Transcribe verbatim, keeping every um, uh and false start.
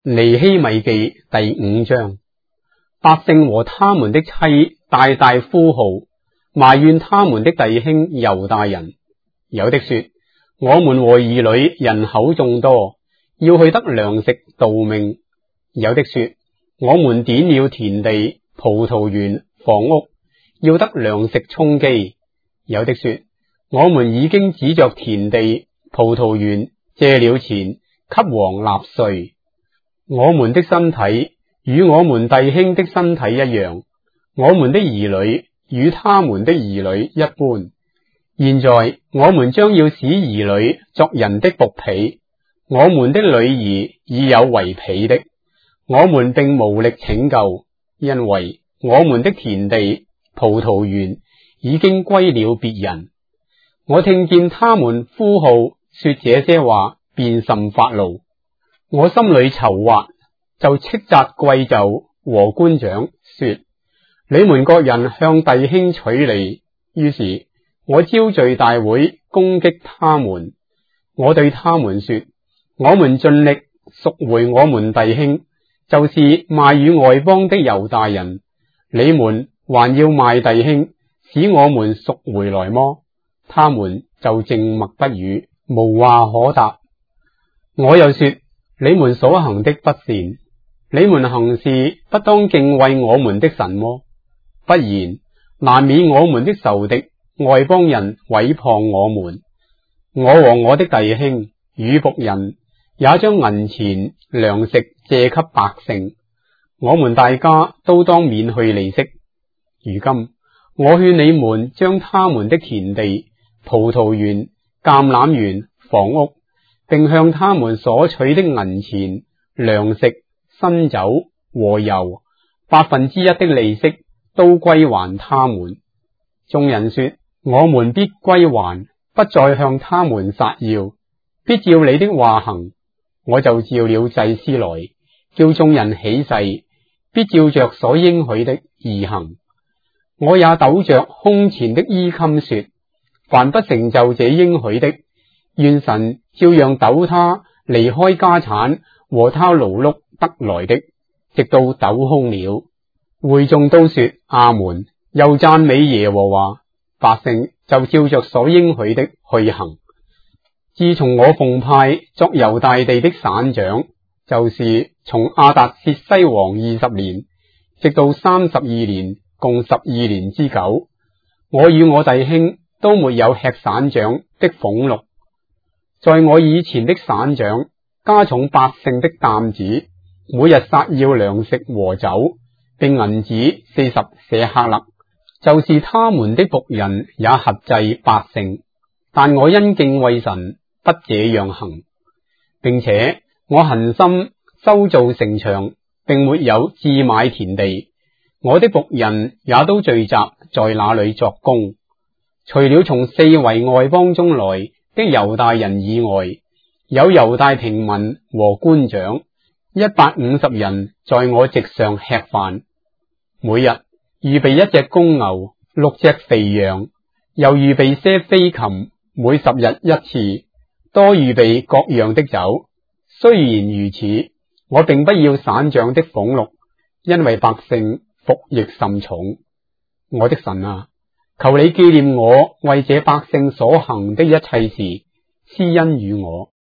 尼希米記第五章，百姓和他們的妻大大呼號，埋怨他們的弟兄猶大人。有的說，我們和兒女人口眾多，要去得糧食度命。有的說，我們典了田地、葡萄園、房屋，要得糧食充飢。有的說，我們已經指着田地、葡萄園借了錢給王納稅。我們的身體與我們弟兄的身體一樣，我們的兒女與他們的兒女一般。現在我們將要使兒女作人的僕婢，我們的女兒已有為婢的，我們並無力拯救，因為我們的田地、葡萄園已經歸了別人。我聽見他們呼號說這些話，便甚發怒。我心裏籌劃，就斥責貴胄和官長，說：你們各人向弟兄取利。於是我招聚大會，攻擊他們。我對他們說：我們盡力贖回我們弟兄，就是賣與外邦的猶大人。你們還要賣弟兄，使我們贖回來麼？他們就靜默不語，無話可答。我又說：你們所行的不善，你們行事不當敬畏我們的神麼？不然，難免我們的仇敵外邦人毀謗我們。我和我的弟兄與僕人也將銀錢糧食借給百姓，我們大家都當免去利息。如今我勸你們將他們的田地、葡萄園、橄欖園、房屋，並向他們所取的銀錢、糧食、新酒和油百分之一的利息都歸還他們。眾人說：我們必歸還，不再向他們殺要，必照你的話行。我就召了祭司來，叫眾人起誓，必照着所應許的而行。我也抖着胸前的衣襟說：凡不成就這應許的，願神照樣抖他離開家產和他勞碌得來的，直到抖空了。會眾都說阿門，又讚美耶和華。百姓就照着所應許的去行。自從我奉派作猶大地的省長，就是從亞達薛西王二十年，直到三十二年，共十二年之久，我與我弟兄都沒有吃省長的俸祿。在我以前的省長加重百姓的擔子，每日撒要糧食和酒，並銀子四十舍客勒，就是他們的僕人也轄制百姓。但我因敬畏神，不這樣行，並且我恆心修造城牆，並沒有置買田地。我的僕人也都聚集在那裏作工，除了從四圍外邦中來的猶大人以外，有猶大平民和官長一百五十人在我席上吃飯，每日預備一隻公牛、六隻肥羊，又預備些飛禽，每十日一次，多預備各樣的酒。雖然如此，我並不要省長的俸祿，因為百姓服役甚重。我的神啊，求你紀念我為這百姓所行的一切事，施恩與我。